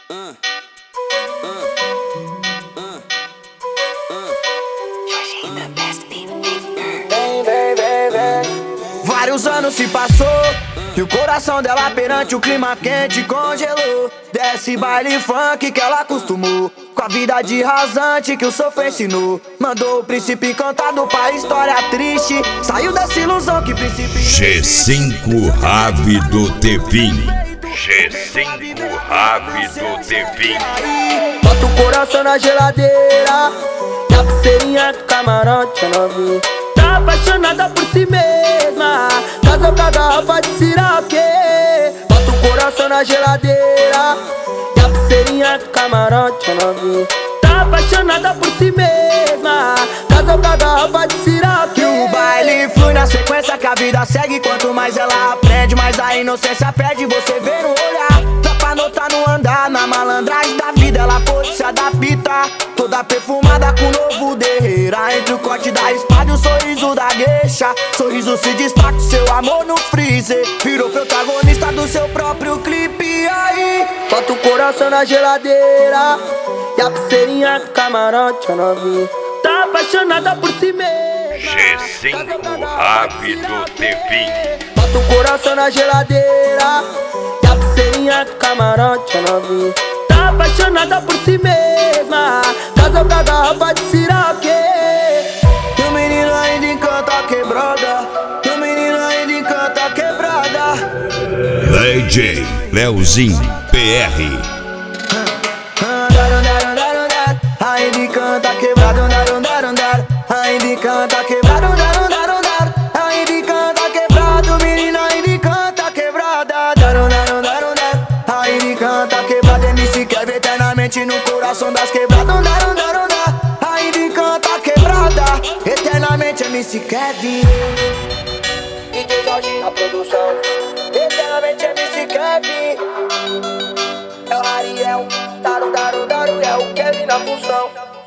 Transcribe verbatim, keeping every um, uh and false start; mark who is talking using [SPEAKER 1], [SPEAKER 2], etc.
[SPEAKER 1] Uh, uh, uh, uh.
[SPEAKER 2] Vem, vem, vem, vem. Vários anos se passou e o coração dela perante o clima quente congelou. Desce baile funk que ela acostumou, com a vida de rasante que o sofrer ensinou. Mandou o príncipe encantado pra história triste, saiu dessa ilusão que príncipe
[SPEAKER 3] G cinco Rave do Tevin. G cinco Rave do Tevin.
[SPEAKER 2] Bota o coração na geladeira e a pulseirinha do camarote é novinha. Tá apaixonada por si mesma, casou com a garrafa de siroque. Bota o coração na geladeira e a pulseirinha do camarote é novinha. Tá apaixonada por si mesma, casou com a garrafa de siroque. E o baile flui na sequência que a vida segue. Quanto mais ela aprende, mais a inocência perde. Você vê no olhar, dá pra notar no andar. Na malandragem da vida ela pôde se adaptar. Toda perfumada com novo derreira, entre o corte da espada e o sorriso da gueixa. Sorriso se destaca, seu amor no freezer. Virou protagonista do seu próprio clipe. E aí, bota o coração na geladeira e a pulseirinha do camarote é novinha. Tá apaixonada por si mesma.
[SPEAKER 3] G cinco Rave do Tevin.
[SPEAKER 2] Bota o coração na geladeira e a pulseirinha do camarote é novinha. Tá apaixonada por si mesma, casou com a garrafa de siroque. E o menino ainda encanta a quebrada, e o menino ainda encanta a quebrada.
[SPEAKER 3] D J Leozinho P R.
[SPEAKER 2] Ainda encanta quebrado, andar, andar, andar. Ainda encanta quebrado, andar, andar, andar. Ainda encanta quebrado, menina, ainda encanta quebrada. Andar, andar, andar, andar. Ainda encanta quebrado, M C Kevin eternamente no coração das quebradas. Andar, andar, andar. Ainda encanta quebrada, eternamente M C Kevin. D J Jorge na produção, eternamente M C Kevin. É o Ariel, daru, daru, daru, é o Kevin na função.